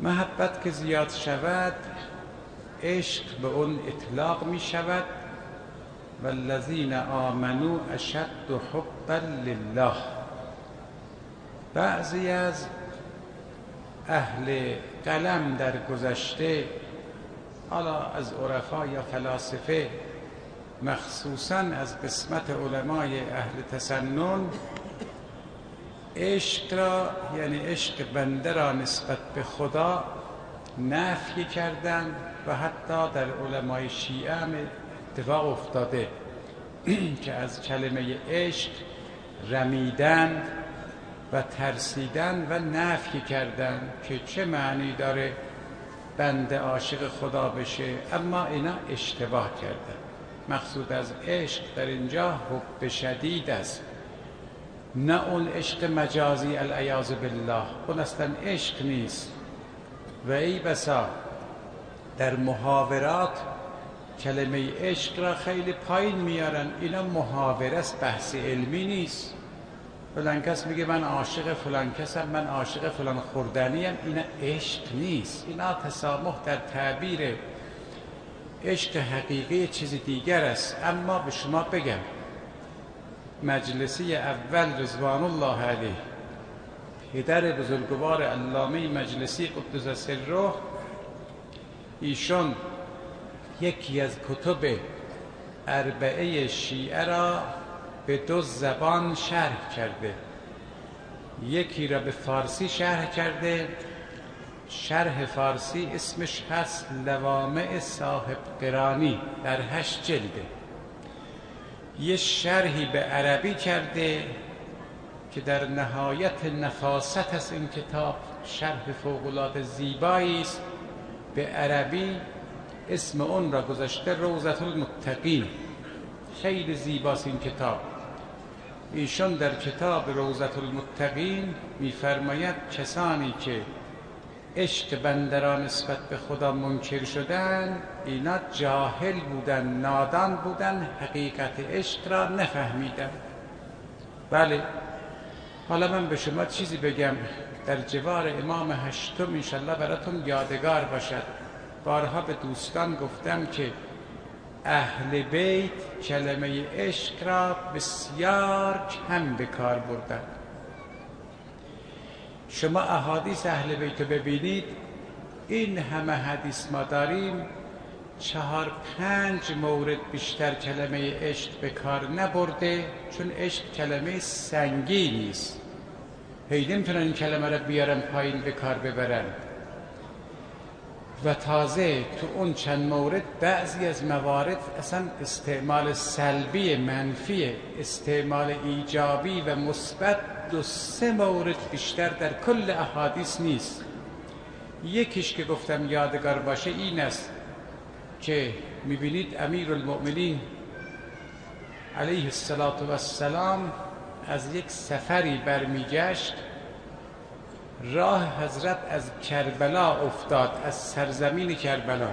محبت که زیاد شود عشق به اون اطلاق می شود. والذین آمنوا اشد حبا لله. بعضی از اهل قلم در گذشته، حالا از عرفا یا فلاسفه، مخصوصاً از قسمت علمای اهل تسنن، عشق را یعنی عشق بنده را نسبت به خدا نفی کردند و حتی در علمای شیعه هم اتفاق افتاده که از کلمه عشق رمیدند و ترسیدن و نفی کردن که چه معنی داره بنده عاشق خدا بشه. اما اینا اشتباه کردن. مقصود از عشق در اینجا حب شدید است، نه اون عشق مجازی العیاذ بالله. اون اصلا عشق نیست. و ای بسا در محاورات کلمه عشق را خیلی پایین میارن. اینا محاوره است، بحث علمی نیست. فلان کس میگه من عاشق فلان کسم، من عاشق فلان خوردنیم. اینا عشق نیست. اینا تسامح در تعبیر عشق حقیقی چیز دیگر است. اما به شما بگم مجلسی اول رضوان الله علیه، پدر بزرگوار علامه مجلسی قدس سره، ایشون یکی از کتب اربعه شیعه را به 2 زبان شرح کرده. یکی را به فارسی شرح کرده. شرح فارسی اسمش هست لوامع صاحب قرانی، در 8 جلده. یه شرحی به عربی کرده که در نهایت نفاست است این کتاب، شرح فوق‌العاده زیبایی است. به عربی اسم اون را گذاشته روضة المتقین. خیلی زیباست این کتاب. ایشون در کتاب روضة المتقین می‌فرماید کسانی که عشق بنده را نسبت به خدا منکر شدن، اینا جاهل بودن، نادان بودن، حقیقت عشق را نفهمیدن. بله، حالا من به شما چیزی بگم در جوار امام هشتم انشالله براتون یادگار باشد. بارها به دوستان گفتم که اهل بیت کلمه عشق را بسیار کم به کار بردن. شما احادیث اهل بیت رو ببینید، این همه حدیث ما داریم، 4-5 مورد بیشتر کلمه عشق به کار نبرده، چون عشق کلمه سنگینی است. هی نمیتونن این کلمه را بیارن پایین به کار ببرن. و تازه تو اون چند مورد بعضی از موارد اصلا استعمال سلبی منفی، استعمال ایجابی و مثبت 2-3 مورد بیشتر در کل احادیث نیست. یکیش که گفتم یادگار باشه این است که میبینید امیرالمؤمنین علیه السلام از یک سفری برمیگشت. راه حضرت از کربلا افتاد، از سرزمین کربلا.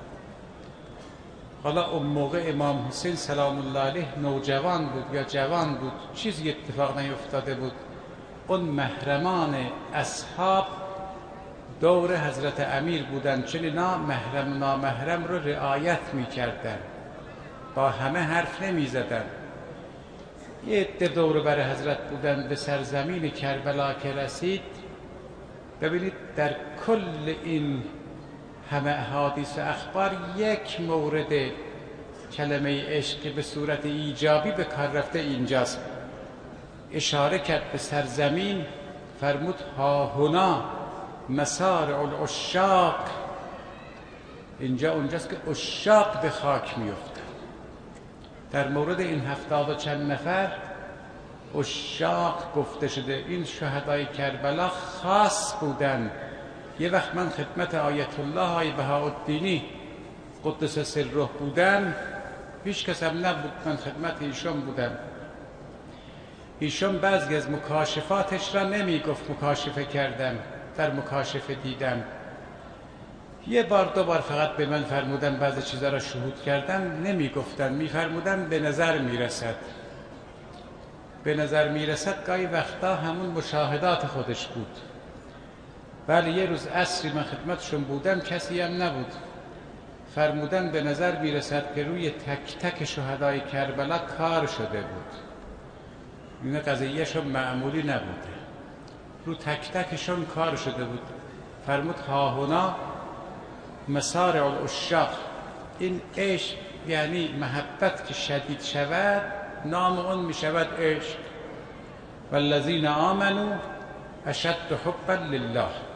حالا اون موقع امام حسین سلام الله علیه نوجوان بود یا جوان بود، چیزی اتفاق نیفتاده بود. اون محرمان اصحاب دور حضرت امیر بودن، چون اینا محرم و نامحرم رو رعایت میکردن، با همه حرف نمیزدن. یه عده دور بر حضرت بودن. به سرزمین کربلا که رسید، ببینید در کل این همه احادیث و اخبار یک مورد کلمه عشق به صورت ایجابی به کار رفته اینجاست. اشاره کرد به سرزمین، فرمود ها هنا مسارع العشاق. اینجا اونجاست که عشاق به خاک میفتن. در مورد این 70 و چند نفر عشاق گفته شده. این شهدای کربلا خاص بودن. یه وقت من خدمت آیت الله های بهاءالدینی قدس سره بودم، هیچ کس هم نبود، من خدمت ایشون بودم. ایشون بعضی از مکاشفاتش را نمی گفت مکاشفه کردم، در مکاشفه دیدم. 1-2 بار فقط به من فرمودن بعضی چیزا را شهود کردم، نمی گفتن، می فرمودن به نظر می رسد. به نظر می رسد گاهی وقتا همون مشاهدات خودش بود. بله یه روز عصری من خدمتشون بودم، کسی هم نبود. فرمودن به نظر میرسد که روی تک تک شهدای کربلا کار شده بود. این قضیهشون معمولی نبوده، رو تک تکشون کار شده بود. فرمود هاهنا مسارع العشاق، این عشق یعنی محبت که شدید شود نام اون می شود عشق. والذین آمنوا اشد حبا لله.